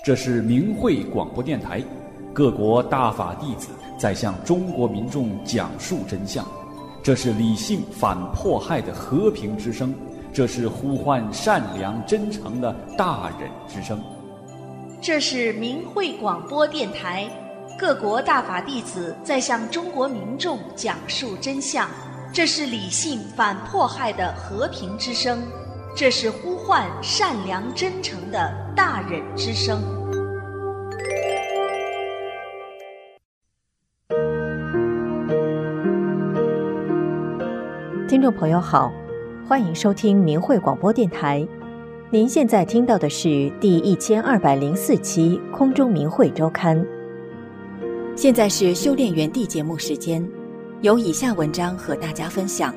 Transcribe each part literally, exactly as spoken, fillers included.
这是明慧广播电台，各国大法弟子在向中国民众讲述真相。这是理性反迫害的和平之声，这是呼唤善良真诚的大忍之声。 这是明慧广播电台，各国大法弟子在向中国民众讲述真相。这是理性反迫害的和平之声，这是呼唤善良真诚的大忍之声。 听众朋友好，欢迎收听明慧广播电台。您现在听到的是第一千二百零四期空中明慧周刊。现在是修炼园地节目时间，有以下文章和大家分享。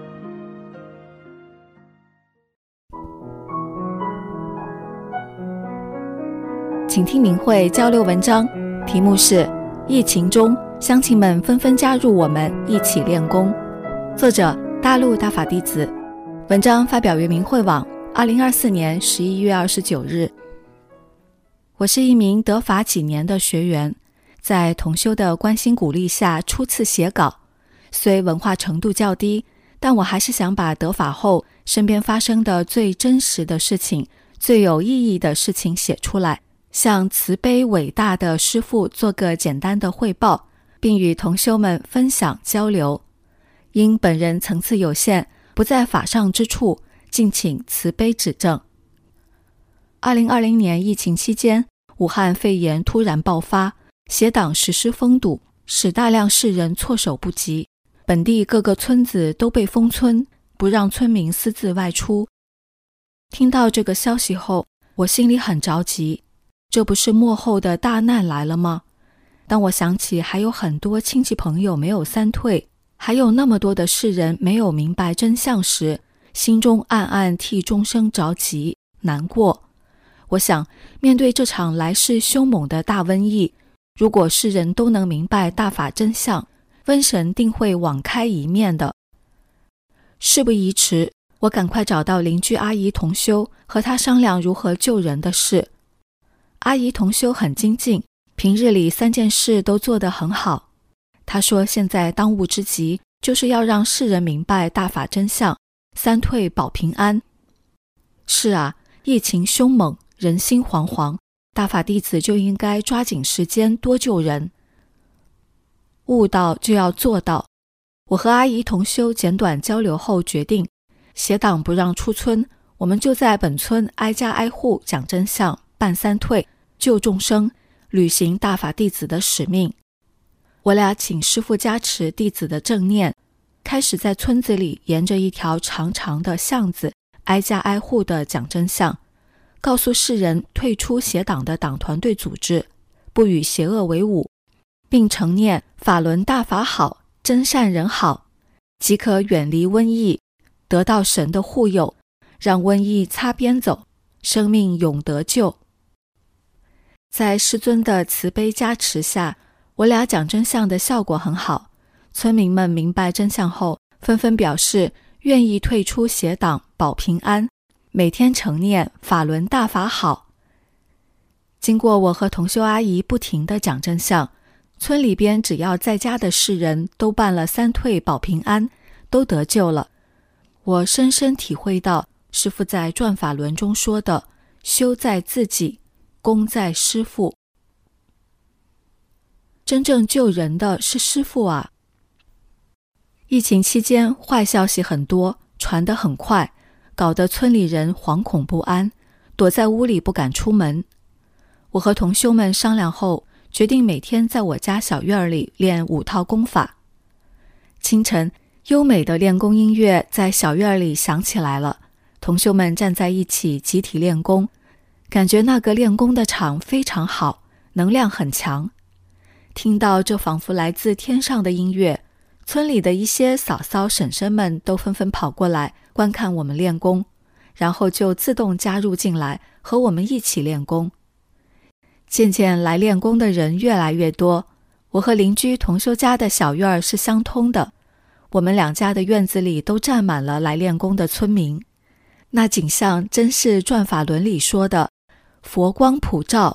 请听明慧交流文章，题目是疫情中乡亲们纷纷加入我们一起练功，作者大陆大法弟子。文章发表于明慧网二零二四年十一月二十九日。我是一名得法几年的学员，在同修的关心鼓励下初次写稿，虽文化程度较低，但我还是想把得法后身边发生的最真实的事情、最有意义的事情写出来，向慈悲伟大的师父做个简单的汇报，并与同修们分享交流。因本人层次有限，不在法上之处，敬请慈悲指正。二零二零年疫情期间，武汉肺炎突然爆发，邪党实施封堵，使大量市人措手不及，本地各个村子都被封村，不让村民私自外出。听到这个消息后，我心里很着急，这不是末后的大难来了吗？当我想起还有很多亲戚朋友没有三退，还有那么多的世人没有明白真相时，心中暗暗替众生着急难过。我想，面对这场来势凶猛的大瘟疫，如果世人都能明白大法真相，瘟神定会网开一面的。事不宜迟，我赶快找到邻居阿姨同修，和她商量如何救人的事。阿姨同修很精进，平日里三件事都做得很好。她说现在当务之急就是要让世人明白大法真相，三退保平安。是啊，疫情凶猛，人心惶惶，大法弟子就应该抓紧时间多救人。悟道就要做到。我和阿姨同修简短交流后决定，邪党不让出村，我们就在本村挨家挨户讲真相，办三退，救众生，履行大法弟子的使命。我俩请师父加持弟子的正念，开始在村子里沿着一条长长的巷子挨家挨户地讲真相，告诉世人退出邪党的党团队组织，不与邪恶为伍，并承念法轮大法好，真善人好，即可远离瘟疫，得到神的护佑，让瘟疫擦边走，生命永得救。在师尊的慈悲加持下，我俩讲真相的效果很好，村民们明白真相后，纷纷表示愿意退出邪党保平安，每天承念法轮大法好。经过我和同修阿姨不停地讲真相，村里边只要在家的世人都办了三退保平安，都得救了。我深深体会到师父在转法轮中说的修在自己，功在师父。真正救人的是师父啊！疫情期间坏消息很多，传得很快，搞得村里人惶恐不安，躲在屋里不敢出门。我和同修们商量后，决定每天在我家小院里练五套功法。清晨，优美的练功音乐在小院里响起来了，同修们站在一起集体练功，感觉那个练功的场非常好，能量很强。听到这仿佛来自天上的音乐，村里的一些嫂嫂婶婶们都纷纷跑过来观看我们练功，然后就自动加入进来，和我们一起练功。渐渐来练功的人越来越多，我和邻居同修家的小院是相通的，我们两家的院子里都站满了来练功的村民。那景象真是转法轮里说的佛光普照，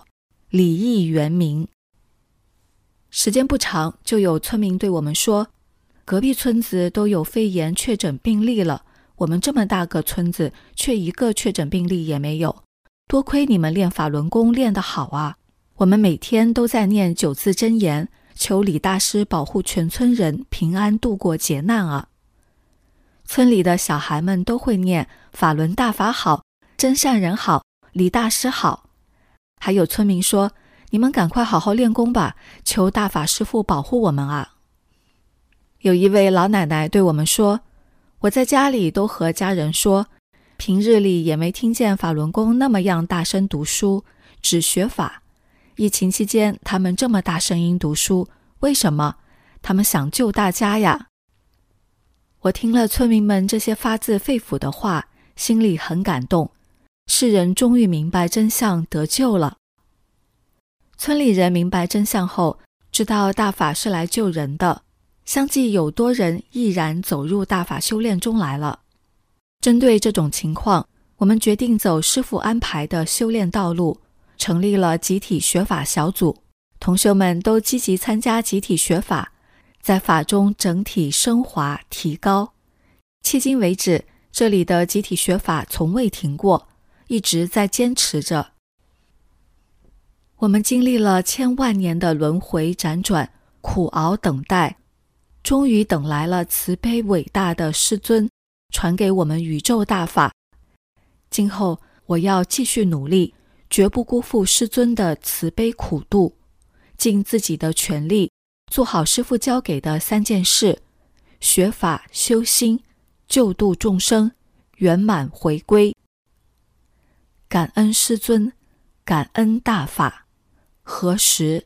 礼义圆明。时间不长，就有村民对我们说，隔壁村子都有肺炎确诊病例了，我们这么大个村子却一个确诊病例也没有，多亏你们练法轮功练得好啊，我们每天都在念九字真言，求李大师保护全村人平安度过劫难啊。村里的小孩们都会念法轮大法好，真善人好，李大师好。还有村民说，你们赶快好好练功吧，求大法师父保护我们啊。有一位老奶奶对我们说，我在家里都和家人说，平日里也没听见法轮功那么样大声读书，只学法。疫情期间他们这么大声音读书，为什么？他们想救大家呀。我听了村民们这些发自肺腑的话，心里很感动，世人终于明白真相，得救了。村里人明白真相后，知道大法是来救人的，相继有多人毅然走入大法修炼中来了。针对这种情况，我们决定走师父安排的修炼道路，成立了集体学法小组，同学们都积极参加集体学法，在法中整体升华提高。迄今为止，这里的集体学法从未停过，一直在坚持着。我们经历了千万年的轮回辗转，苦熬等待，终于等来了慈悲伟大的师尊传给我们宇宙大法。今后我要继续努力，绝不辜负师尊的慈悲苦度，尽自己的全力，做好师父交给的三件事：学法修心，救度众生，圆满回归。感恩师尊，感恩大法。何时？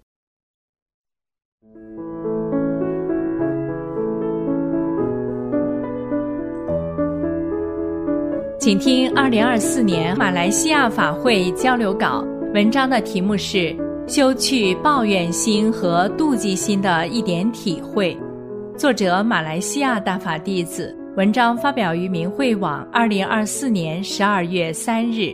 请听二零二四年马来西亚法会交流稿，文章的题目是修去抱怨心和妒忌心的一点体会，作者马来西亚大法弟子，文章发表于明慧网二零二四年十二月三日。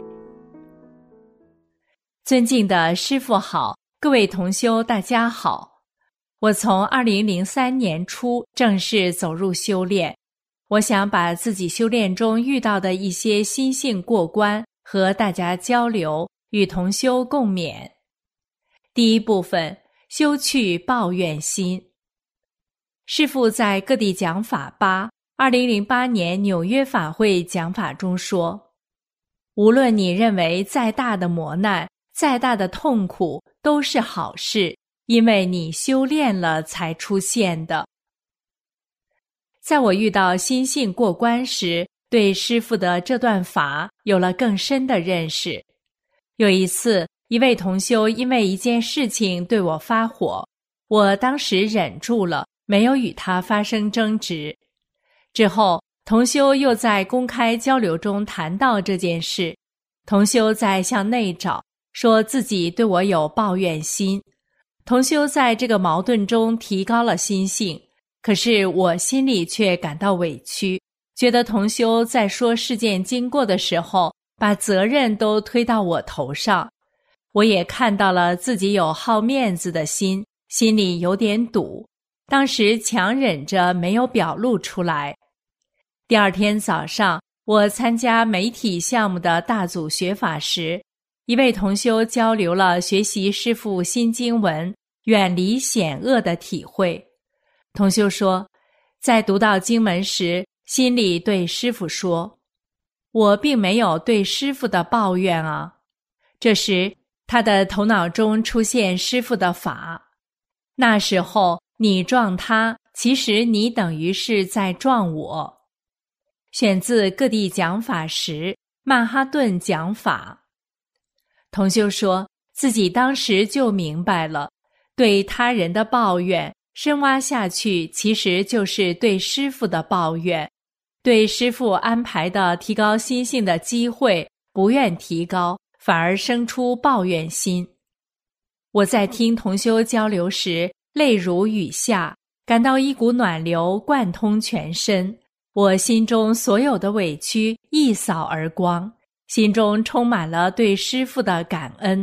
尊敬的师父好，各位同修大家好。我从二零零三年初正式走入修炼，我想把自己修炼中遇到的一些心性过关和大家交流，与同修共勉。第一部分，修去抱怨心。师父在各地讲法八二零零八年纽约法会讲法中说，无论你认为再大的磨难，再大的痛苦都是好事，因为你修炼了才出现的。在我遇到心性过关时，对师父的这段法有了更深的认识。有一次，一位同修因为一件事情对我发火，我当时忍住了，没有与他发生争执。之后，同修又在公开交流中谈到这件事，同修在向内找，说自己对我有抱怨心。同修在这个矛盾中提高了心性，可是我心里却感到委屈，觉得同修在说事件经过的时候，把责任都推到我头上。我也看到了自己有好面子的心，心里有点堵，当时强忍着没有表露出来。第二天早上，我参加媒体项目的大组学法时，一位同修交流了学习师父新经文远离险恶的体会。同修说，在读到经文时，心里对师父说，我并没有对师父的抱怨啊。这时他的头脑中出现师父的法，那时候你撞他，其实你等于是在撞我。选自各地讲法时，曼哈顿讲法。同修说，自己当时就明白了，对他人的抱怨深挖下去，其实就是对师父的抱怨，对师父安排的提高心性的机会不愿提高，反而生出抱怨心。我在听同修交流时，泪如雨下，感到一股暖流贯通全身，我心中所有的委屈一扫而光，心中充满了对师父的感恩。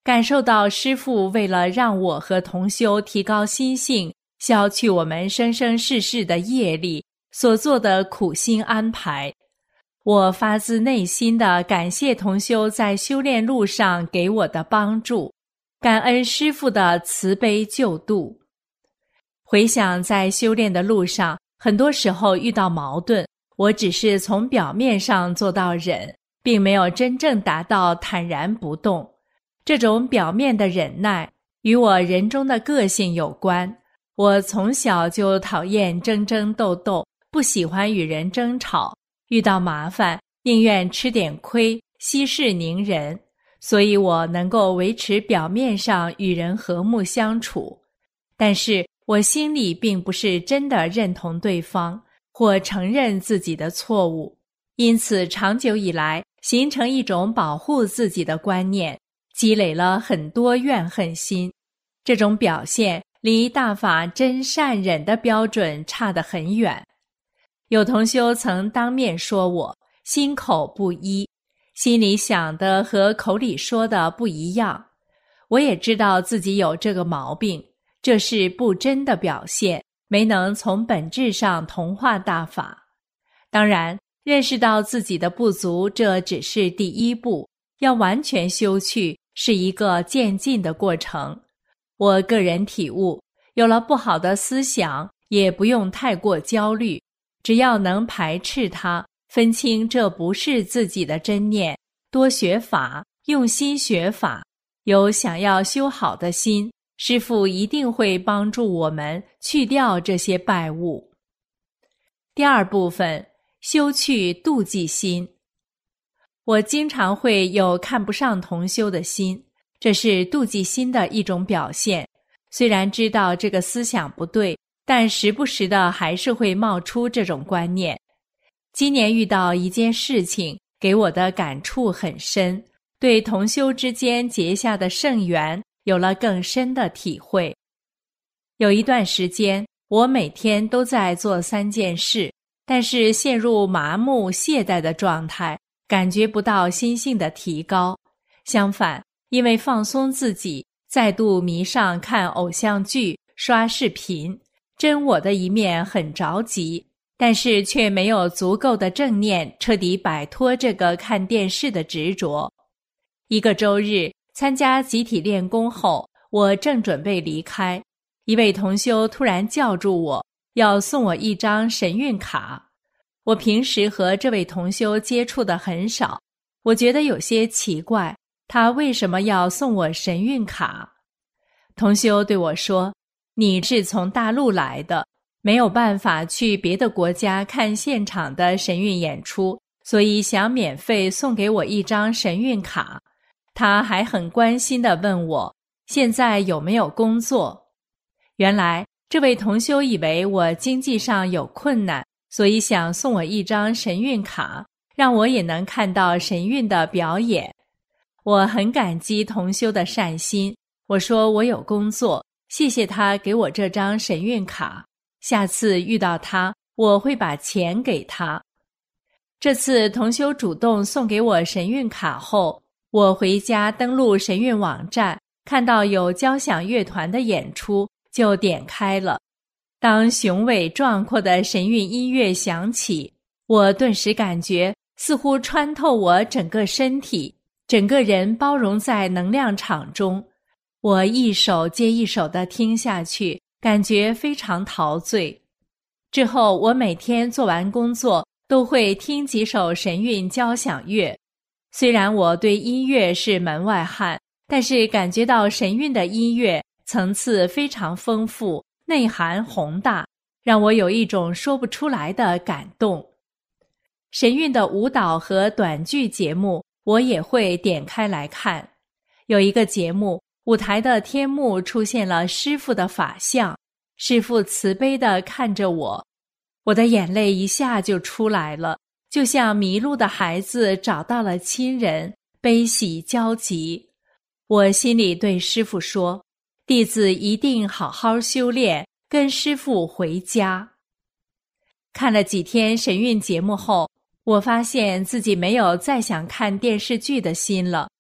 感受到师父为了让我和同修提高心性，消去我们生生世世的业力所做的苦心安排。我发自内心地感谢同修在修炼路上给我的帮助，感恩师父的慈悲救度。回想在修炼的路上，很多时候遇到矛盾，我只是从表面上做到忍，并没有真正达到坦然不动。这种表面的忍耐与我人中的个性有关。我从小就讨厌争争斗斗，不喜欢与人争吵，遇到麻烦宁愿吃点亏，息事宁人，所以我能够维持表面上与人和睦相处。但是我心里并不是真的认同对方，或承认自己的错误，因此长久以来形成一种保护自己的观念，积累了很多怨恨心。这种表现离大法真善忍的标准差得很远。有同修曾当面说我心口不一，心里想的和口里说的不一样。我也知道自己有这个毛病，这是不真的表现，没能从本质上同化大法。当然，认识到自己的不足，这只是第一步，要完全修去是一个渐进的过程。我个人体悟，有了不好的思想，也不用太过焦虑，只要能排斥它，分清这不是自己的真念，多学法，用心学法，有想要修好的心，师父一定会帮助我们去掉这些败物。第二部分，修去妒忌心。我经常会有看不上同修的心，这是妒忌心的一种表现。虽然知道这个思想不对，但时不时的还是会冒出这种观念。今年遇到一件事情，给我的感触很深，对同修之间结下的圣缘有了更深的体会。有一段时间，我每天都在做三件事，但是陷入麻木懈怠的状态，感觉不到心性的提高。相反，因为放松自己，再度迷上看偶像剧、刷视频，真我的一面很着急，但是却没有足够的正念彻底摆脱这个看电视的执着。一个周日参加集体练功后，我正准备离开，一位同修突然叫住我，要送我一张神韵卡。我平时和这位同修接触的很少，我觉得有些奇怪，他为什么要送我神韵卡？同修对我说，你是从大陆来的，没有办法去别的国家看现场的神韵演出，所以想免费送给我一张神韵卡。他还很关心地问我，现在有没有工作？原来这位同修以为我经济上有困难，所以想送我一张神韵卡，让我也能看到神韵的表演。我很感激同修的善心，我说我有工作，谢谢他给我这张神韵卡，下次遇到他，我会把钱给他。这次同修主动送给我神韵卡后，我回家登录神韵网站，看到有交响乐团的演出，就点开了。当雄伟壮阔的神韵音乐响起，我顿时感觉似乎穿透我整个身体，整个人包容在能量场中。我一首接一首地听下去，感觉非常陶醉。之后我每天做完工作都会听几首神韵交响乐。虽然我对音乐是门外汉，但是感觉到神韵的音乐层次非常丰富，内涵宏大，让我有一种说不出来的感动。神韵的舞蹈和短剧节目我也会点开来看。有一个节目，舞台的天幕出现了师父的法相，师父慈悲地看着我，我的眼泪一下就出来了，就像迷路的孩子找到了亲人，悲喜交集。我心里对师父说，弟子一定好好修炼，跟师父回家。看了几天神韵节目后，我发现自己没有再想看电视剧的心了。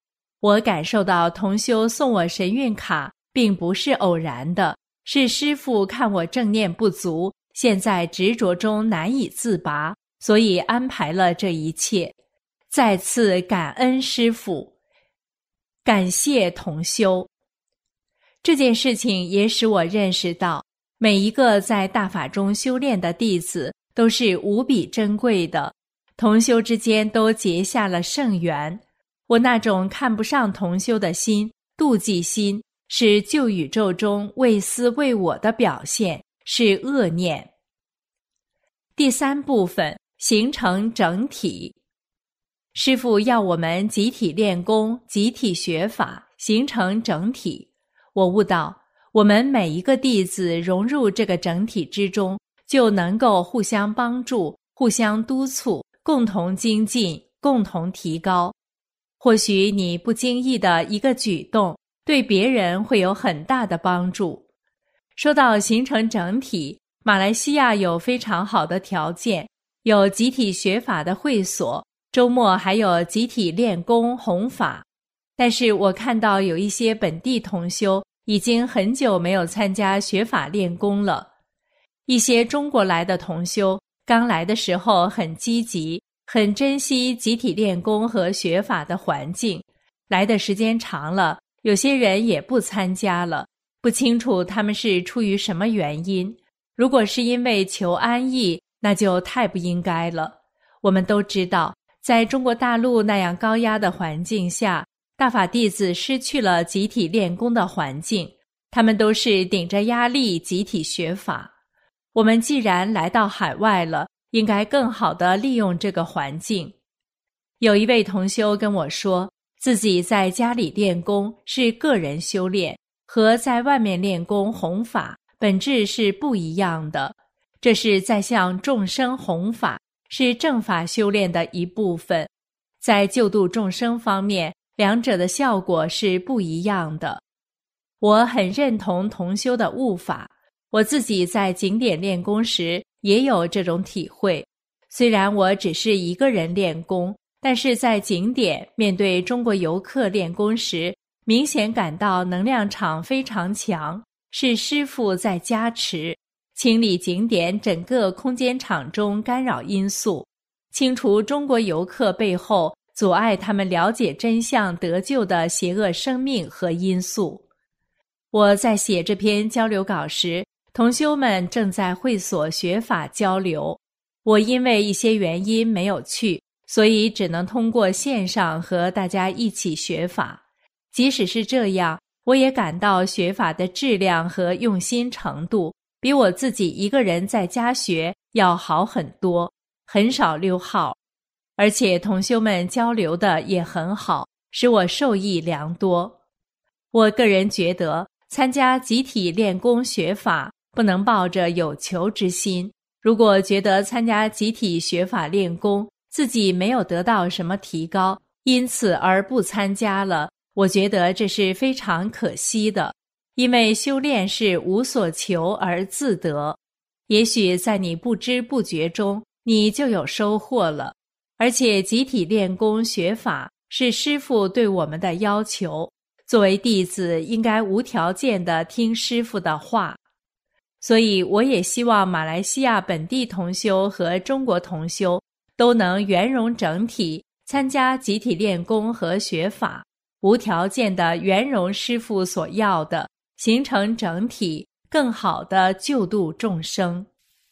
我感受到同修送我神韵卡并不是偶然的，是师父看我正念不足，现在执着中难以自拔，所以安排了这一切。再次感恩师父，感谢同修。这件事情也使我认识到，每一个在大法中修炼的弟子都是无比珍贵的，同修之间都结下了圣缘。我那种看不上同修的心，妒忌心，是旧宇宙中为私为我的表现，是恶念。第三部分，形成整体。师父要我们集体练功，集体学法，形成整体。我悟到，我们每一个弟子融入这个整体之中，就能够互相帮助，互相督促，共同精进，共同提高。或许你不经意的一个举动，对别人会有很大的帮助。说到形成整体，马来西亚有非常好的条件，有集体学法的会所，周末还有集体练功弘法。但是我看到有一些本地同修已经很久没有参加学法练功了。一些中国来的同修刚来的时候很积极，很珍惜集体练功和学法的环境，来的时间长了，有些人也不参加了，不清楚他们是出于什么原因。如果是因为求安逸，那就太不应该了。我们都知道，在中国大陆那样高压的环境下，大法弟子失去了集体练功的环境，他们都是顶着压力集体学法。我们既然来到海外了，应该更好地利用这个环境。有一位同修跟我说，自己在家里练功是个人修炼，和在外面练功弘法本质是不一样的，这是在向众生弘法，是正法修炼的一部分。在救度众生方面，两者的效果是不一样的。我很认同同修的悟法，我自己在景点练功时也有这种体会。虽然我只是一个人练功，但是在景点面对中国游客练功时，明显感到能量场非常强，是师父在加持，清理景点整个空间场中干扰因素，清除中国游客背后阻碍他们了解真相得救的邪恶生命和因素。我在写这篇交流稿时，同修们正在会所学法交流，我因为一些原因没有去，所以只能通过线上和大家一起学法。即使是这样，我也感到学法的质量和用心程度比我自己一个人在家学要好很多，很少溜号。而且同修们交流的也很好，使我受益良多。我个人觉得，参加集体练功学法不能抱着有求之心，如果觉得参加集体学法练功自己没有得到什么提高，因此而不参加了，我觉得这是非常可惜的。因为修炼是无所求而自得，也许在你不知不觉中你就有收获了。而且集体练功学法是师父对我们的要求，作为弟子应该无条件地听师父的话。所以我也希望马来西亚本地同修和中国同修都能圆融整体，参加集体练功和学法，无条件地圆融师父所要的，形成整体，更好地救度众生。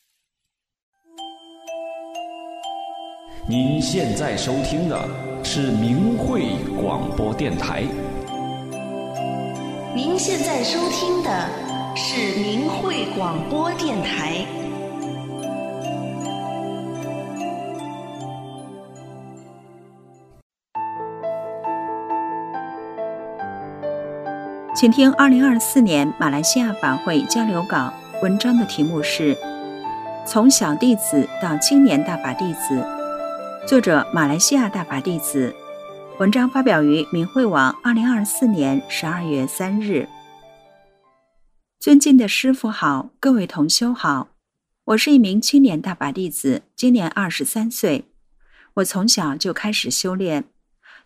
您现在收听的是明慧广播电台。 您现在收听的是明慧广播电台。 请听二零二四年马来西亚法会交流稿，文章的题目是从小弟子到青年大法弟子，作者马来西亚大法弟子。文章发表于明慧网二零二四年十二月三日。尊敬的师父好，各位同修好，我是一名青年大法弟子，今年二十三岁。我从小就开始修炼，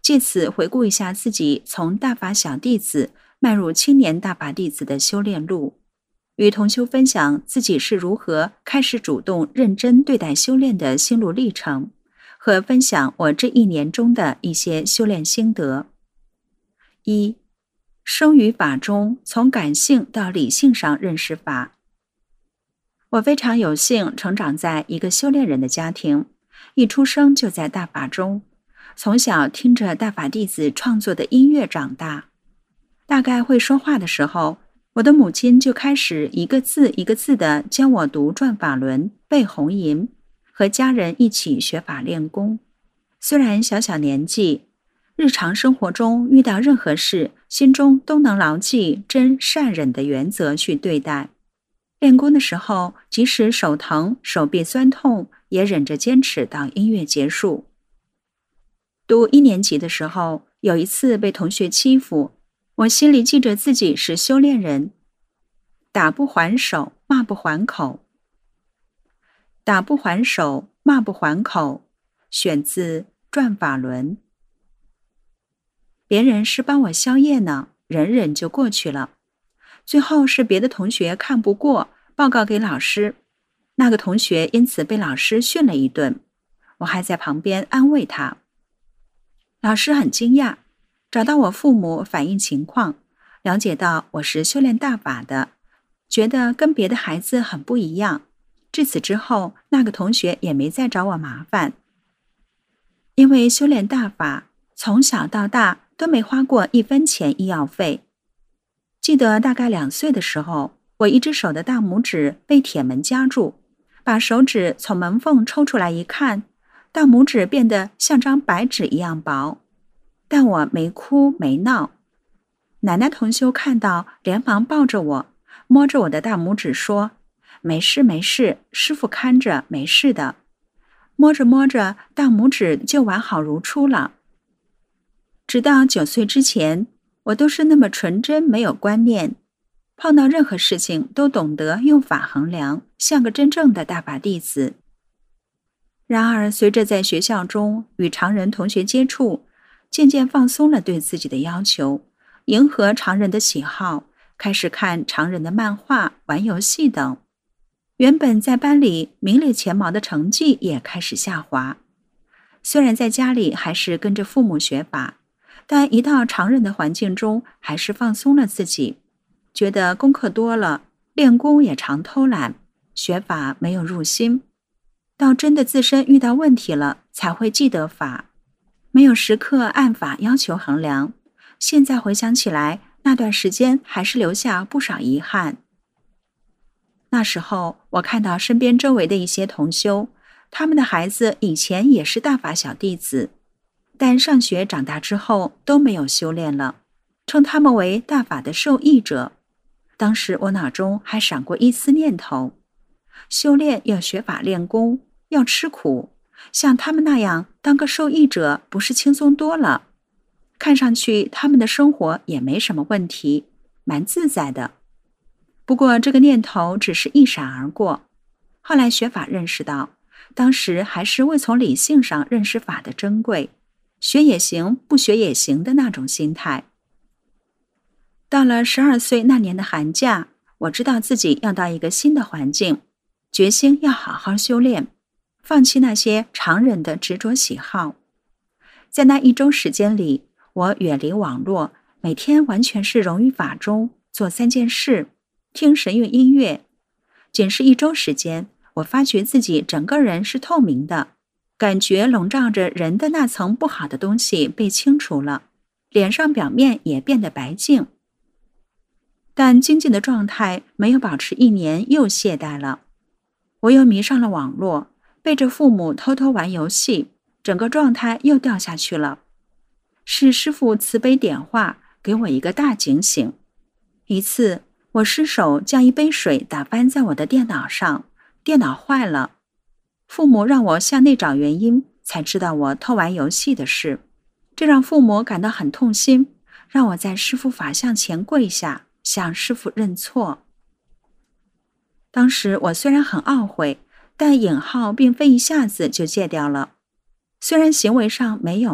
借此回顾一下自己从大法小弟子迈入青年大法弟子的修炼路，与同修分享自己是如何开始主动认真对待修炼的心路历程，和分享我这一年中的一些修炼心得。一、生于法中，从感性到理性上认识法。我非常有幸成长在一个修炼人的家庭，一出生就在大法中，从小听着大法弟子创作的音乐长大。大概会说话的时候，我的母亲就开始一个字一个字地教我读转法轮、背红吟，和家人一起学法练功。虽然小小年纪，日常生活中遇到任何事，心中都能牢记真善忍的原则去对待。练功的时候，即使手疼、手臂酸痛，也忍着坚持到音乐结束。读一年级的时候，有一次被同学欺负，我心里记着自己是修炼人，打不还手，骂不还口。打不还手，骂不还口，选自《转法轮》。别人是帮我消业呢，忍忍就过去了。最后是别的同学看不过，报告给老师，那个同学因此被老师训了一顿，我还在旁边安慰他。老师很惊讶，找到我父母反映情况，了解到我是修炼大法的，觉得跟别的孩子很不一样。至此之后，那个同学也没再找我麻烦。因为修炼大法，从小到大都没花过一分钱医药费。记得大概两岁的时候，我一只手的大拇指被铁门夹住，把手指从门缝抽出来一看，大拇指变得像张白纸一样薄，但我没哭没闹。奶奶同修看到，连忙抱着我，摸着我的大拇指说：“没事没事，师父看着，没事的。”摸着摸着，大拇指就完好如初了。直到九岁之前，我都是那么纯真，没有观念，碰到任何事情都懂得用法衡量，像个真正的大法弟子。然而随着在学校中与常人同学接触，渐渐放松了对自己的要求，迎合常人的喜好，开始看常人的漫画、玩游戏等。原本在班里名列前茅的成绩也开始下滑。虽然在家里还是跟着父母学法，但一到常人的环境中，还是放松了自己，觉得功课多了，练功也常偷懒，学法没有入心。到真的自身遇到问题了，才会记得法，没有时刻按法要求衡量。现在回想起来，那段时间还是留下不少遗憾。那时候我看到身边周围的一些同修，他们的孩子以前也是大法小弟子，但上学长大之后都没有修炼了，称他们为大法的受益者。当时我脑中还闪过一丝念头，修炼要学法练功，要吃苦，像他们那样当个受益者不是轻松多了？看上去他们的生活也没什么问题，蛮自在的。不过这个念头只是一闪而过，后来学法认识到，当时还是未从理性上认识法的珍贵，学也行，不学也行的那种心态。到了十二岁那年的寒假，我知道自己要到一个新的环境，决心要好好修炼，放弃那些常人的执着喜好。在那一周时间里，我远离网络，每天完全是融于法中，做三件事，听神韵音乐。仅是一周时间，我发觉自己整个人是透明的，感觉笼罩着人的那层不好的东西被清除了，脸上表面也变得白净。但精进的状态没有保持一年，又懈怠了。我又迷上了网络，背着父母偷偷玩游戏，整个状态又掉下去了。是师父慈悲点化，给我一个大警醒。一次，我失手将一杯水打翻在我的电脑上，电脑坏了。父母让我向内找原因，才知道我偷玩游戏的事。这让父母感到很痛心，让我在师父法像前跪下，向师父认错。当时我虽然很懊悔，但瘾号并非一下子就戒掉了。虽然行为上没有了，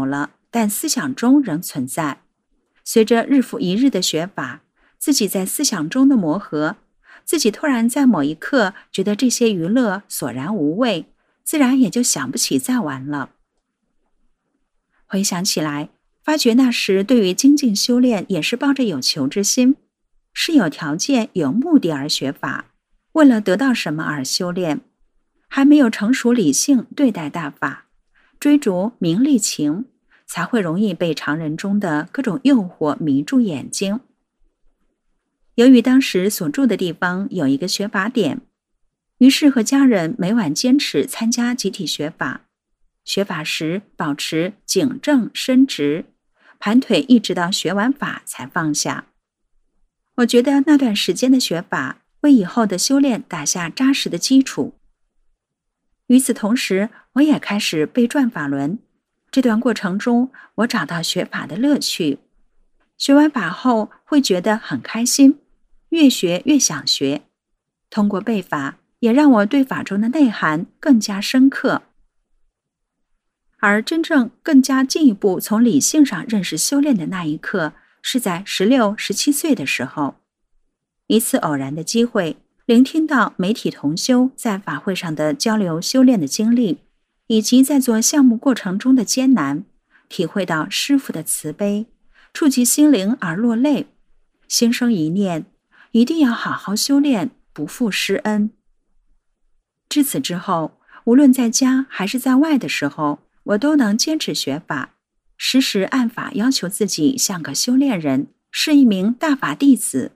但思想中仍存在。随着日复一日的学法，自己在思想中的磨合，自己突然在某一刻觉得这些娱乐索然无味，自然也就想不起再玩了。回想起来，发觉那时对于精进修炼也是抱着有求之心，是有条件有目的而学法，为了得到什么而修炼，还没有成熟理性对待大法，追逐名利情，才会容易被常人中的各种诱惑迷住眼睛。由于当时所住的地方有一个学法点，于是和家人每晚坚持参加集体学法，学法时保持颈正伸直，盘腿一直到学完法才放下。我觉得那段时间的学法为以后的修炼打下扎实的基础。与此同时，我也开始背转法轮。这段过程中，我找到学法的乐趣。学完法后会觉得很开心，越学越想学。通过背法，也让我对法中的内涵更加深刻。而真正更加进一步从理性上认识修炼的那一刻，是在十六、十七岁的时候。一次偶然的机会，聆听到媒体同修在法会上的交流修炼的经历，以及在做项目过程中的艰难，体会到师父的慈悲，触及心灵而落泪，心生一念，一定要好好修炼，不负师恩。至此之后，无论在家还是在外的时候，我都能坚持学法，时时按法要求自己像个修炼人，是一名大法弟子。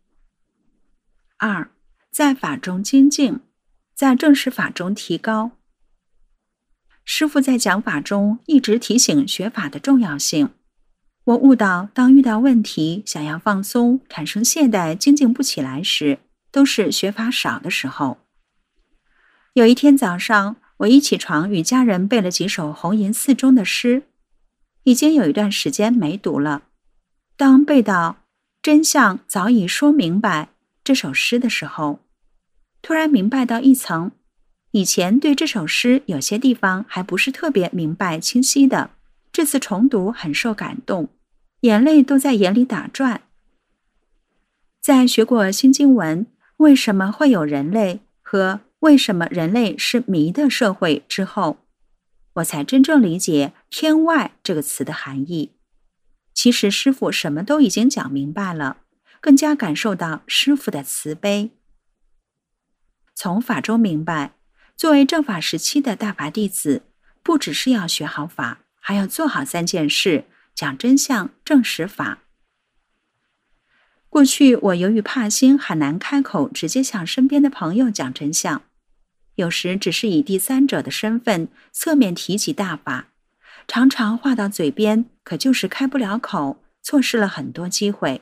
二，在法中精进，在正式法中提高。师父在讲法中一直提醒学法的重要性。我悟到，当遇到问题，想要放松，产生懈怠，精进不起来时，都是学法少的时候。有一天早上，我一起床与家人背了几首弘淫寺中的诗，已经有一段时间没读了。当背到真相早已说明白这首诗的时候，突然明白到一层，以前对这首诗有些地方还不是特别明白清晰的，这次重读很受感动，眼泪都在眼里打转。在学过新经文为什么会有人类和为什么人类是迷的社会之后，我才真正理解天外这个词的含义。其实师父什么都已经讲明白了，更加感受到师父的慈悲。从法中明白，作为正法时期的大法弟子，不只是要学好法，还要做好三件事：讲真相、证实法。过去我由于怕心，很难开口直接向身边的朋友讲真相，有时只是以第三者的身份侧面提及大法，常常话到嘴边，可就是开不了口，错失了很多机会。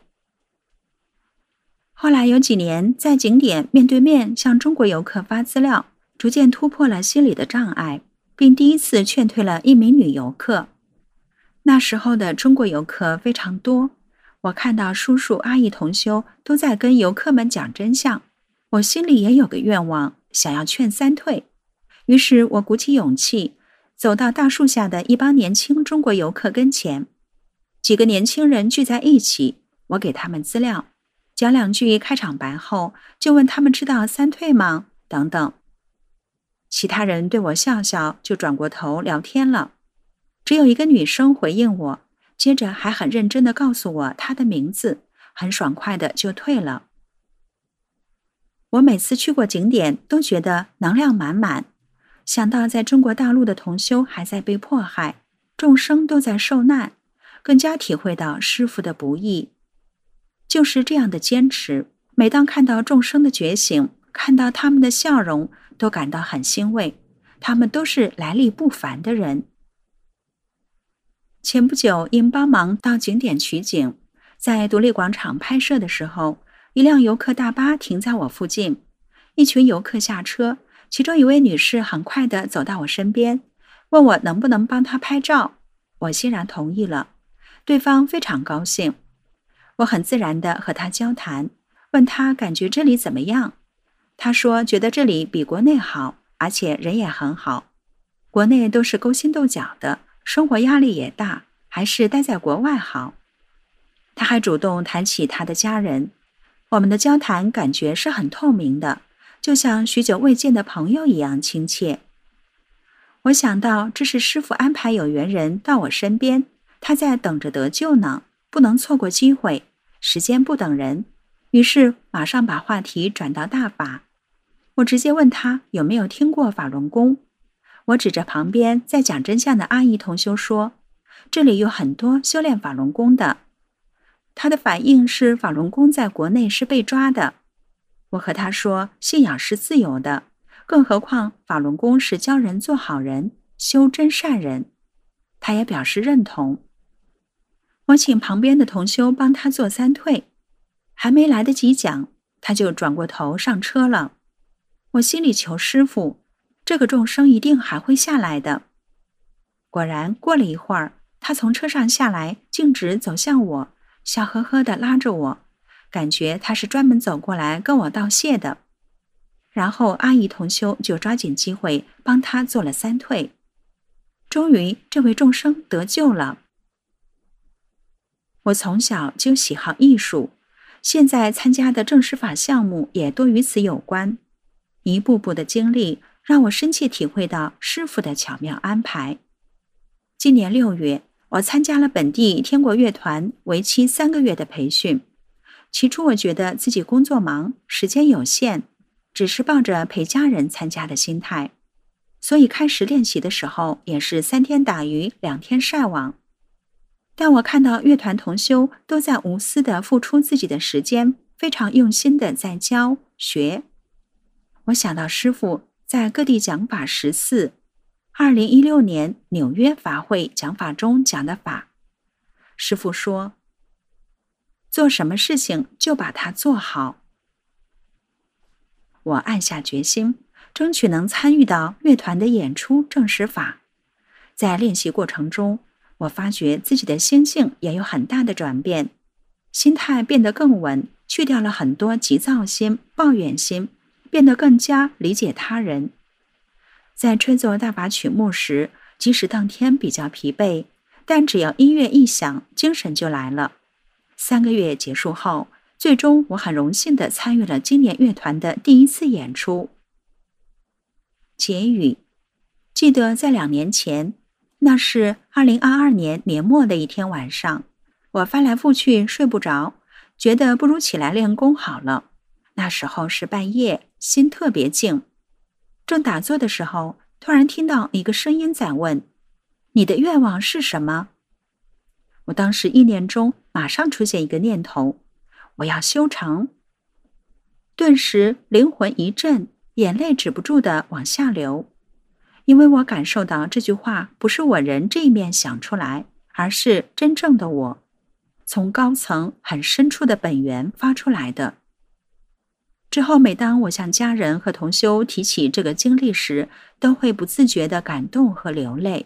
后来有几年在景点面对面向中国游客发资料，逐渐突破了心理的障碍，并第一次劝退了一名女游客。那时候的中国游客非常多，我看到叔叔阿姨同修都在跟游客们讲真相，我心里也有个愿望，想要劝三退。于是我鼓起勇气，走到大树下的一帮年轻中国游客跟前。几个年轻人聚在一起，我给他们资料，讲两句开场白后，就问他们知道三退吗？等等。其他人对我笑笑，就转过头聊天了。只有一个女生回应我，接着还很认真地告诉我她的名字，很爽快的就退了。我每次去过景点都觉得能量满满，想到在中国大陆的同修还在被迫害，众生都在受难，更加体会到师父的不易。就是这样的坚持，每当看到众生的觉醒，看到他们的笑容，都感到很欣慰，他们都是来历不凡的人。前不久因帮忙到景点取景，在独立广场拍摄的时候，一辆游客大巴停在我附近，一群游客下车，其中一位女士很快地走到我身边，问我能不能帮她拍照。我欣然同意了，对方非常高兴。我很自然地和她交谈，问她感觉这里怎么样。她说觉得这里比国内好，而且人也很好。国内都是勾心斗角的，生活压力也大， 还是待在国外好。他还主动谈起他的家人，我们的交谈感觉是很透明的，就像许久未见的朋友一样亲切。我想到这是师父安排有缘人到我身边，他在等着得救呢，不能错过机会，时间不等人，于是马上把话题转到大法。我直接问他有没有听过法轮功。我指着旁边在讲真相的阿姨同修说，这里有很多修炼法轮功的。他的反应是法轮功在国内是被抓的。我和他说，信仰是自由的，更何况法轮功是教人做好人，修真善人。他也表示认同。我请旁边的同修帮他做三退，还没来得及讲，他就转过头上车了。我心里求师父，这个众生一定还会下来的。果然过了一会儿，他从车上下来，径直走向我，笑呵呵地拉着我，感觉他是专门走过来跟我道谢的。然后阿姨同修就抓紧机会帮他做了三退。终于这位众生得救了。我从小就喜好艺术，现在参加的正式法项目也多与此有关。一步步的经历让我深切体会到师父的巧妙安排。今年六月，我参加了本地天国乐团为期三个月的培训。起初我觉得自己工作忙，时间有限，只是抱着陪家人参加的心态，所以开始练习的时候也是三天打鱼两天晒网。但我看到乐团同修都在无私地付出自己的时间，非常用心地在教学。我想到师父在各地讲法十四，二零一六年纽约法会讲法中讲的法。师父说，做什么事情就把它做好。我暗下决心，争取能参与到乐团的演出正式法。在练习过程中，我发觉自己的心性也有很大的转变，心态变得更稳，去掉了很多急躁心、抱怨心，变得更加理解他人。在吹奏大法曲目时，即使当天比较疲惫，但只要音乐一响，精神就来了。三个月结束后，最终我很荣幸地参与了今年乐团的第一次演出。结语：记得在两年前，那是二零二二年年末的一天晚上，我翻来覆去睡不着，觉得不如起来练功好了。那时候是半夜，心特别静。正打坐的时候，突然听到一个声音在问：你的愿望是什么？我当时意念中马上出现一个念头，我要修成。顿时灵魂一震，眼泪止不住地往下流，因为我感受到这句话不是我人这一面想出来，而是真正的我，从高层很深处的本源发出来的。之后每当我向家人和同修提起这个经历时，都会不自觉地感动和流泪。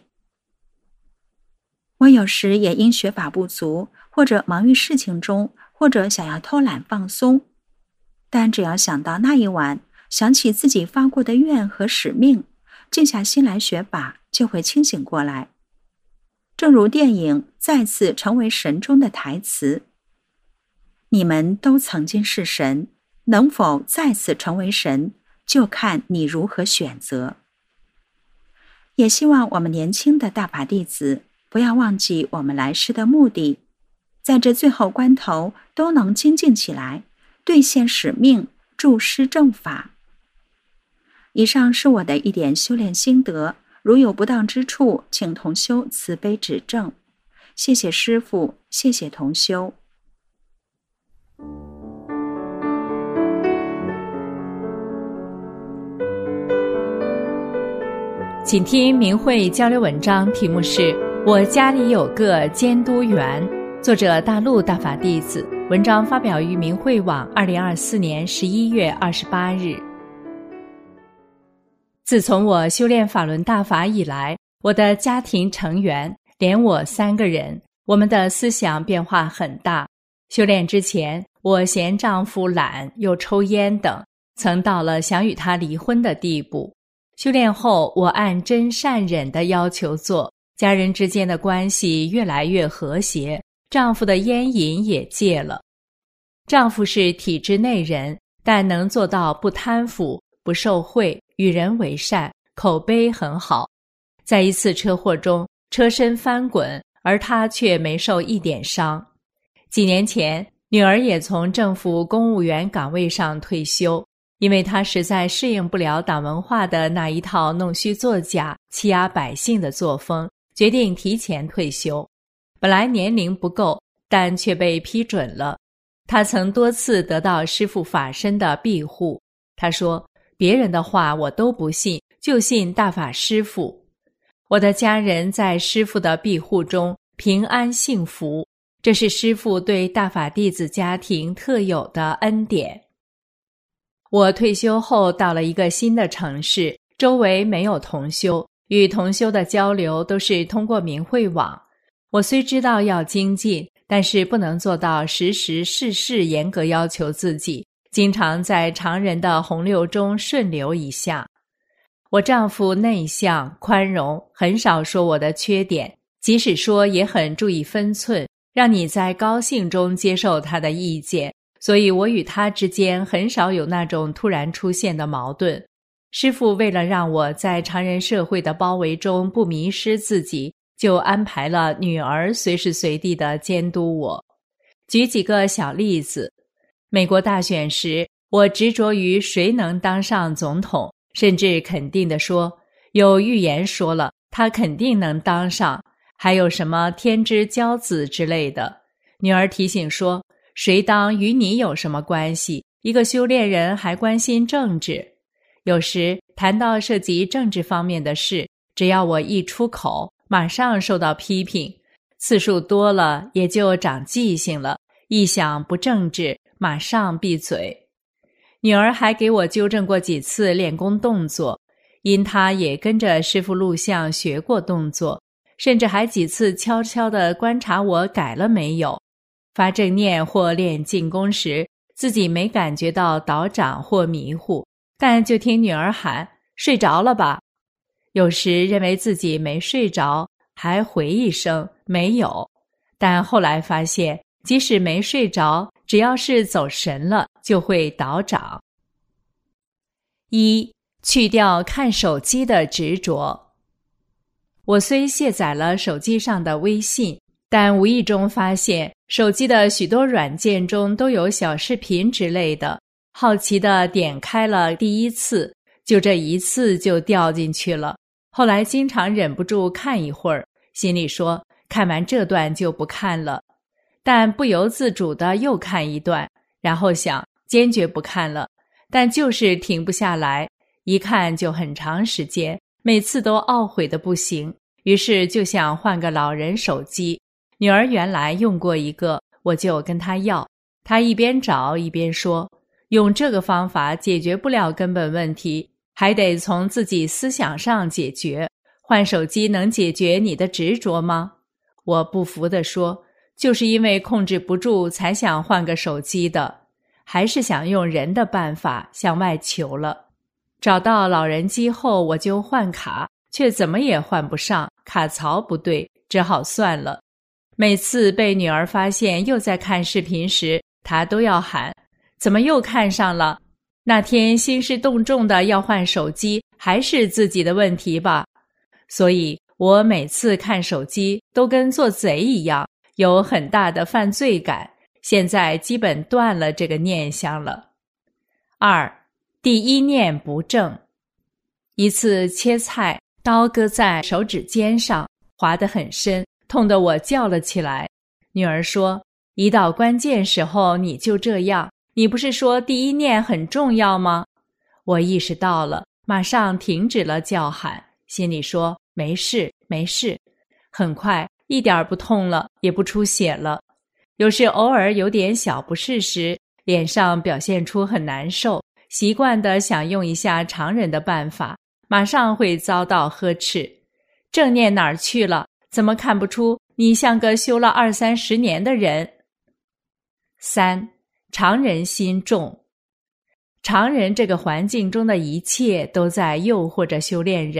我有时也因学法不足，或者忙于事情中，或者想要偷懒放松，但只要想到那一晚，想起自己发过的愿和使命，静下心来学法，就会清醒过来。正如电影《再次成为神》中的台词：你们都曾经是神，能否再次成为神，就看你如何选择。也希望我们年轻的大法弟子不要忘记我们来世的目的，在这最后关头都能精进起来，兑现使命，助师正法。以上是我的一点修炼心得，如有不当之处，请同修慈悲指正。谢谢师父，谢谢同修。 请听明慧交流文章，题目是我家里有个监督员，作者大陆大法弟子，文章发表于明慧网二零二四年十一月二十八日。自从我修炼法轮大法以来，我的家庭成员连我三个人，我们的思想变化很大。修炼之前，我嫌丈夫懒又抽烟等，曾到了想与他离婚的地步。修炼后，我按真善忍的要求做， 家人之间的关系越来越和谐，丈夫的烟瘾也戒了。丈夫是体制内人，但能做到不贪腐、不受贿、与人为善，口碑很好。在一次车祸中，车身翻滚，而他却没受一点伤。几年前，女儿也从政府公务员岗位上退休，因为她实在适应不了党文化的那一套弄虚作假、欺压百姓的作风，决定提前退休。本来年龄不够，但却被批准了。她曾多次得到师父法身的庇护。她说，别人的话我都不信，就信大法师父。我的家人在师父的庇护中平安幸福，这是师父对大法弟子家庭特有的恩典。我退休后到了一个新的城市，周围没有同修，与同修的交流都是通过明慧网。我虽知道要精进，但是不能做到时时事事严格要求自己，经常在常人的洪流中顺流一下。我丈夫内向宽容，很少说我的缺点，即使说也很注意分寸，让你在高兴中接受他的意见，所以我与他之间很少有那种突然出现的矛盾。师父为了让我在常人社会的包围中不迷失自己，就安排了女儿随时随地地监督我。举几个小例子，美国大选时，我执着于谁能当上总统，甚至肯定地说，有预言说了，他肯定能当上，还有什么天之骄子之类的。女儿提醒说，谁当与你有什么关系？一个修炼人还关心政治。有时谈到涉及政治方面的事，只要我一出口，马上受到批评，次数多了也就长记性了，一想不政治，马上闭嘴。女儿还给我纠正过几次练功动作，因她也跟着师父录像学过动作，甚至还几次悄悄地观察我改了没有。发正念或练静功时，自己没感觉到倒掌或迷糊，但就听女儿喊，睡着了吧？有时认为自己没睡着，还回一声没有，但后来发现即使没睡着，只要是走神了就会倒掌。一、去掉看手机的执着。我虽卸载了手机上的微信，但无意中发现手机的许多软件中都有小视频之类的，好奇地点开了第一次，就这一次就掉进去了。后来经常忍不住看一会儿，心里说看完这段就不看了，但不由自主地又看一段，然后想坚决不看了，但就是停不下来，一看就很长时间，每次都懊悔得不行，于是就想换个老人手机。女儿原来用过一个，我就跟她要，她一边找一边说，用这个方法解决不了根本问题，还得从自己思想上解决，换手机能解决你的执着吗？我不服地说，就是因为控制不住才想换个手机的，还是想用人的办法向外求了。找到老人机后，我就换卡，却怎么也换不上，卡槽不对，只好算了。每次被女儿发现又在看视频时，她都要喊，怎么又看上了？那天兴师动众的要换手机，还是自己的问题吧？所以我每次看手机都跟做贼一样，有很大的犯罪感，现在基本断了这个念想了。二、第一念不正。一次切菜，刀割在手指尖上，划得很深，痛得我叫了起来。女儿说，一到关键时候你就这样，你不是说第一念很重要吗？我意识到了，马上停止了叫喊，心里说没事没事。很快一点不痛了，也不出血了。有时偶尔有点小不适时，脸上表现出很难受，习惯地想用一下常人的办法，马上会遭到呵斥。正念哪儿去了？怎么看不出你像个修了二三十年的人？三、常人心重。常人这个环境中的一切都在诱惑着修炼人，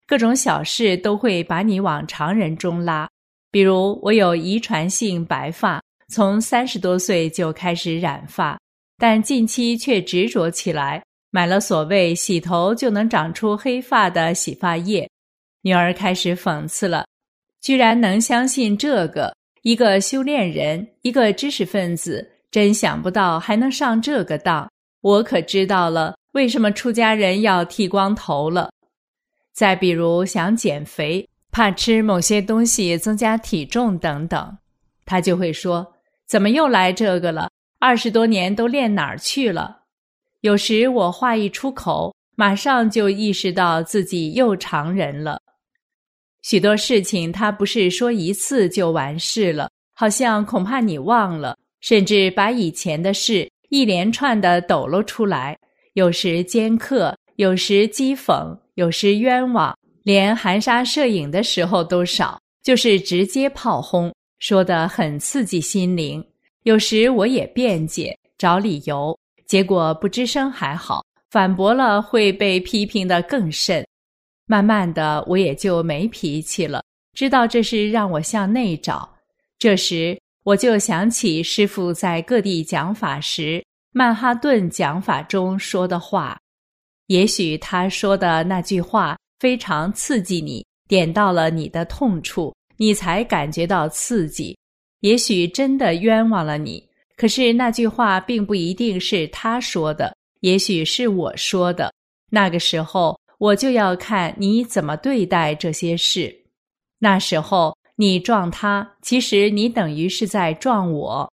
各种小事都会把你往常人中拉。比如我有遗传性白发，从三十多岁就开始染发，但近期却执着起来，买了所谓洗头就能长出黑发的洗发液。女儿开始讽刺了，居然能相信这个，一个修炼人，一个知识分子，真想不到还能上这个当。我可知道了为什么出家人要剃光头了。再比如想减肥，怕吃某些东西增加体重等等，他就会说，怎么又来这个了？二十多年都练哪儿去了？有时我话一出口，马上就意识到自己又常人了。许多事情他不是说一次就完事了，好像恐怕你忘了，甚至把以前的事一连串的抖搂出来，有时尖刻，有时讥讽，有时冤枉，连含沙射影的时候都少，就是直接炮轰，说得很刺激心灵。有时我也辩解，找理由，结果不吱声还好，反驳了会被批评得更甚。慢慢的我也就没脾气了，知道这是让我向内找。这时我就想起师父在各地讲法时，曼哈顿讲法中说的话。也许他说的那句话非常刺激你，点到了你的痛处，你才感觉到刺激。也许真的冤枉了你，可是那句话并不一定是他说的，也许是我说的。那个时候我就要看你怎么对待这些事。那时候你撞他，其实你等于是在撞我。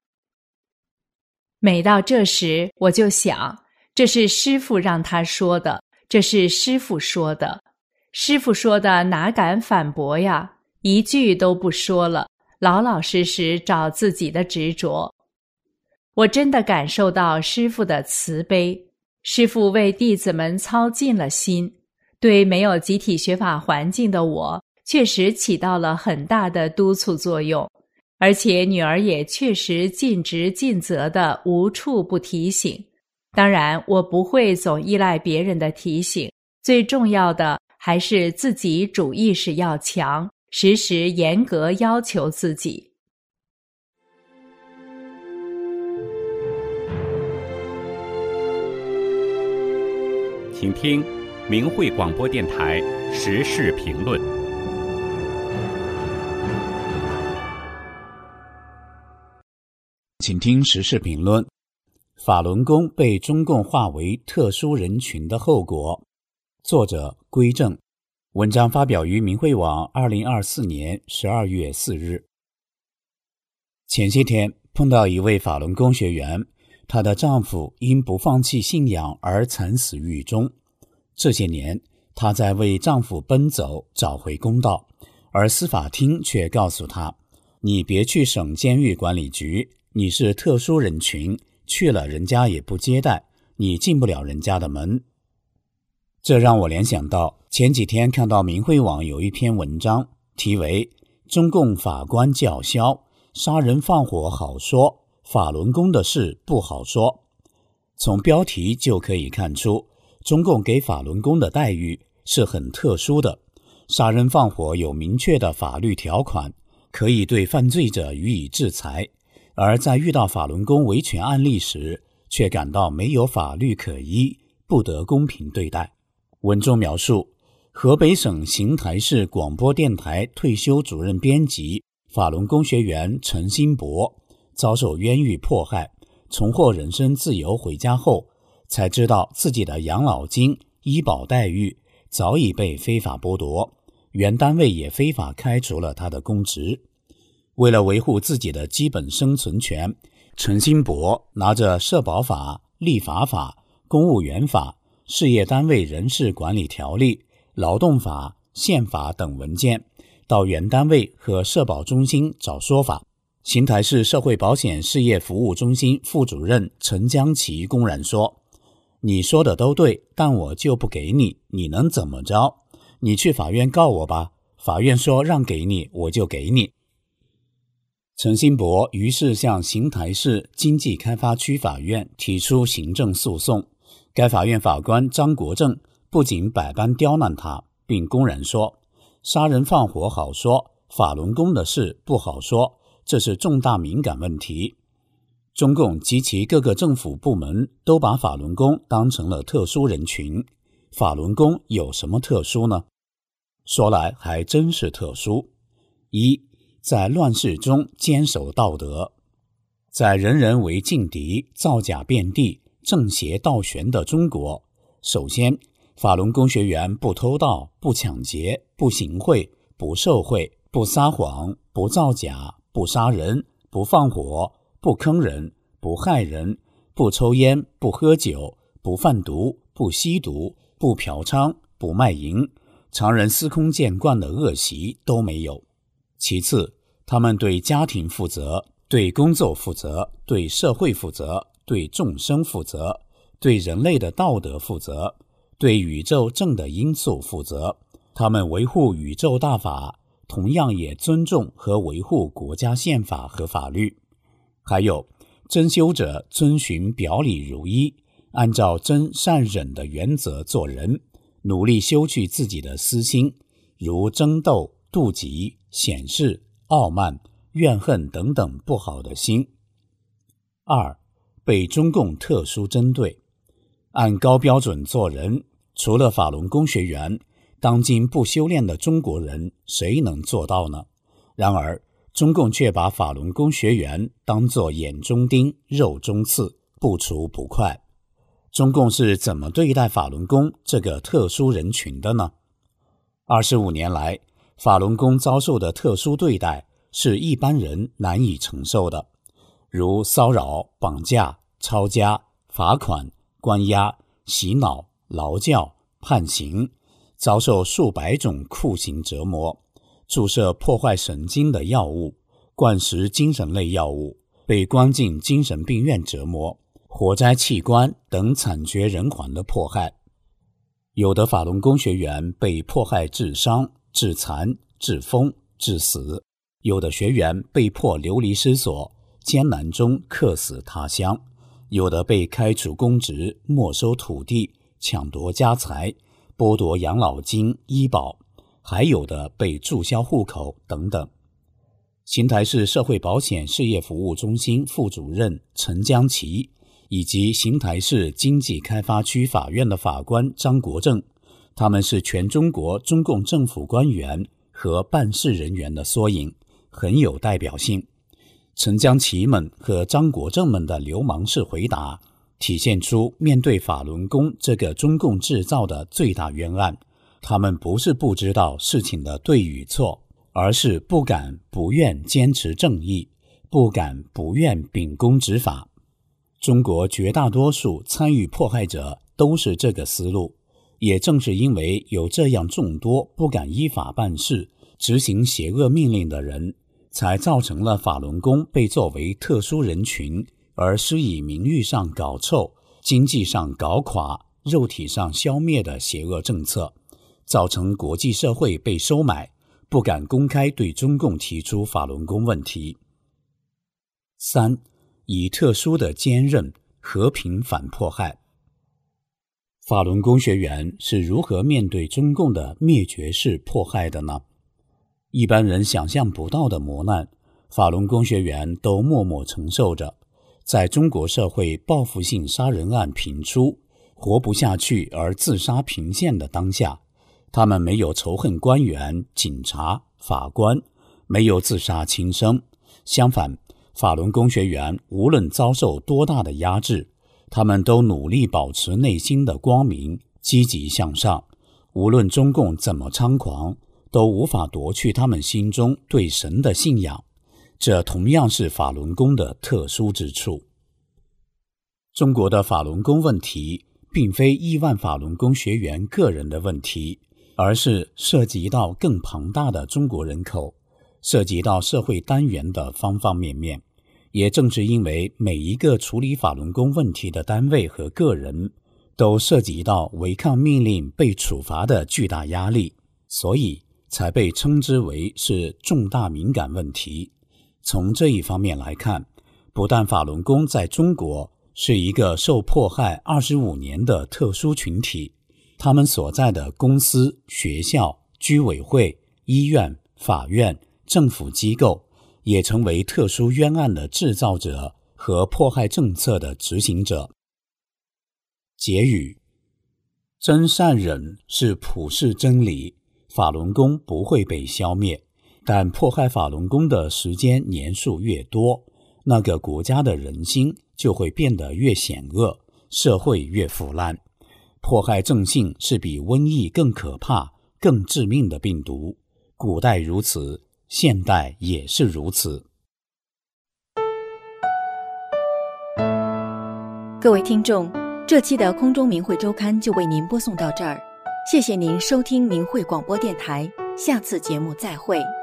每到这时我就想，这是师父让他说的，这是师父说的。师父说的哪敢反驳呀？一句都不说了，老老实实找自己的执着。我真的感受到师父的慈悲，师父为弟子们操尽了心，对没有集体学法环境的我，确实起到了很大的督促作用。而且女儿也确实尽职尽责的无处不提醒。当然我不会总依赖别人的提醒，最重要的还是自己主意识要强，时时严格要求自己。 请听明慧广播电台时事评论。 请听时事评论：法轮功被中共划为特殊人群的后果。作者归正，文章发表于明慧网二零二四年十二月四日。前些天碰到一位法轮功学员，她的丈夫因不放弃信仰而惨死狱中。这些年她在为丈夫奔走，找回公道，而司法厅却告诉她，你别去省监狱管理局，你是特殊人群，去了人家也不接待，你进不了人家的门。这让我联想到前几天看到明慧网有一篇文章，题为中共法官叫嚣，杀人放火好说，法轮功的事不好说。从标题就可以看出，中共给法轮功的待遇是很特殊的。杀人放火有明确的法律条款，可以对犯罪者予以制裁，而在遇到法轮功维权案例时，却感到没有法律可依，不得公平对待。文中描述，河北省邢台市广播电台退休主任编辑、法轮功学员陈新博遭受冤狱迫害，重获人身自由回家后，才知道自己的养老金、医保待遇早已被非法剥夺，原单位也非法开除了他的公职。为了维护自己的基本生存权，陈新博拿着社保法、立法法、公务员法、事业单位人事管理条例、劳动法、宪法等文件，到原单位和社保中心找说法。邢台市社会保险事业服务中心副主任陈江奇公然说，你说的都对，但我就不给你，你能怎么着？你去法院告我吧，法院说让给你，我就给你。陈新博于是向邢台市经济开发区法院提出行政诉讼。该法院法官张国正不仅百般刁难他， 并公然说杀人放火好说，法轮功的事不好说，这是重大敏感问题。中共及其各个政府部门都把法轮功当成了特殊人群。法轮功有什么特殊呢？说来还真是特殊。一，在乱世中坚守道德。在人人为劲敌、造假遍地、正邪倒悬的中国，首先，法轮功学员不偷盗、不抢劫、不行贿、不受贿、不撒谎、不造假、不杀人、不放火、不坑人、不害人、不抽烟、不喝酒、不贩毒、不吸毒、不嫖娼、不卖淫，常人司空见惯的恶习都没有。其次，他们对家庭负责，对工作负责，对社会负责，对众生负责，对人类的道德负责，对宇宙正的因素负责。他们维护宇宙大法，同样也尊重和维护国家宪法和法律。还有，真修者遵循表里如一，按照真善忍的原则做人，努力修去自己的私心，如争斗、妒忌、显示、傲慢、怨恨等等不好的心。二，被中共特殊针对。按高标准做人，除了法轮功学员，当今不修炼的中国人谁能做到呢？然而中共却把法轮功学员当作眼中钉、肉中刺，不除不快。中共是怎么对待法轮功这个特殊人群的呢？二十五年来，法轮功遭受的特殊对待是一般人难以承受的，如骚扰、绑架、抄家、罚款、关押、洗脑、劳教、判刑，遭受数百种酷刑折磨，注射破坏神经的药物，灌食精神类药物，被关进精神病院折磨，活摘器官等惨绝人寰的迫害。有的法轮功学员被迫害致伤、致残、致疯、致死，有的学员被迫流离失所，艰难中客死他乡，有的被开除公职、没收土地、抢夺家财、剥夺养老金、医保，还有的被注销户口等等。邢台市社会保险事业服务中心副主任陈江奇以及邢台市经济开发区法院的法官张国正，他们是全中国中共政府官员和办事人员的缩影，很有代表性。陈江奇们和张国正们的流氓式回答，体现出面对法轮功这个中共制造的最大冤案，他们不是不知道事情的对与错，而是不敢不愿坚持正义，不敢不愿秉公执法。中国绝大多数参与迫害者都是这个思路，也正是因为有这样众多不敢依法办事、执行邪恶命令的人，才造成了法轮功被作为特殊人群而施以名誉上搞臭、经济上搞垮、肉体上消灭的邪恶政策，造成国际社会被收买，不敢公开对中共提出法轮功问题。三，以特殊的坚韧和平反迫害。法轮功学员是如何面对中共的灭绝式迫害的呢？一般人想象不到的磨难，法轮功学员都默默承受着。在中国社会报复性杀人案频出、活不下去而自杀频现的当下，他们没有仇恨官员、警察、法官，没有自杀轻生。相反，法轮功学员无论遭受多大的压制，他们都努力保持内心的光明，积极向上。无论中共怎么猖狂，都无法夺去他们心中对神的信仰。这同样是法轮功的特殊之处。中国的法轮功问题并非亿万法轮功学员个人的问题，而是涉及到更庞大的中国人口，涉及到社会单元的方方面面。也正是因为每一个处理法轮功问题的单位和个人都涉及到违抗命令被处罚的巨大压力，所以才被称之为是重大敏感问题。从这一方面来看，不但法轮功在中国是一个受迫害二十五年的特殊群体， 他们所在的公司、学校、居委会、医院、法院、政府机构也成为特殊冤案的制造者和迫害政策的执行者。结语：真善忍是普世真理，法轮功不会被消灭，但迫害法轮功的时间年数越多，那个国家的人心就会变得越险恶，社会越腐烂。迫害正信是比瘟疫更可怕、更致命的病毒，古代如此，现代也是如此。 各位听众，这期的空中明慧周刊就为您播送到这儿，谢谢您收听明慧广播电台，下次节目再会。